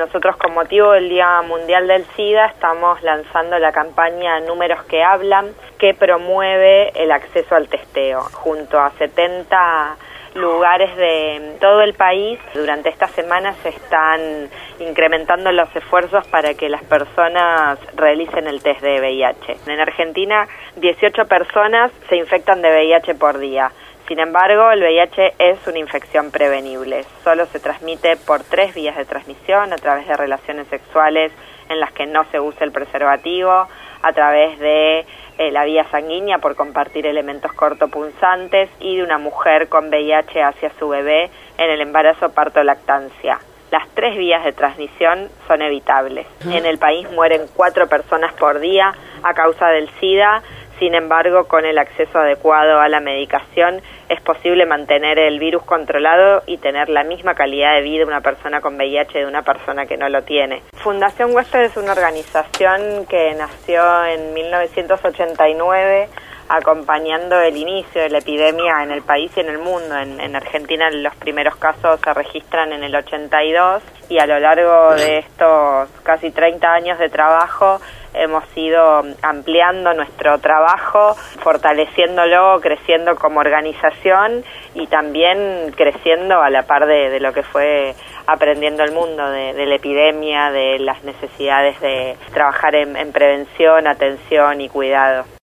Nosotros, con motivo del Día Mundial del SIDA, estamos lanzando la campaña Números que Hablan, que promueve el acceso al testeo, junto a 70 lugares de todo el país. Durante esta semana se están incrementando los esfuerzos para que las personas realicen el test de VIH. En Argentina, 18 personas se infectan de VIH por día. Sin embargo, el VIH es una infección prevenible. Solo se transmite por 3 vías de transmisión: a través de relaciones sexuales en las que no se usa el preservativo, a través de la vía sanguínea por compartir elementos cortopunzantes, y de una mujer con VIH hacia su bebé en el embarazo, parto o lactancia. Las 3 vías de transmisión son evitables. En el país mueren 4 personas por día a causa del SIDA. Sin embargo, con el acceso adecuado a la medicación es posible mantener el virus controlado y tener la misma calidad de vida una persona con VIH de una persona que no lo tiene. Fundación Huésped es una organización que nació en 1989, acompañando el inicio de la epidemia en el país y en el mundo. En Argentina los primeros casos se registran en el 82, y a lo largo de estos casi 30 años de trabajo hemos ido ampliando nuestro trabajo, fortaleciéndolo, creciendo como organización y también creciendo a la par de lo que fue aprendiendo el mundo de la epidemia, de las necesidades de trabajar en prevención, atención y cuidado.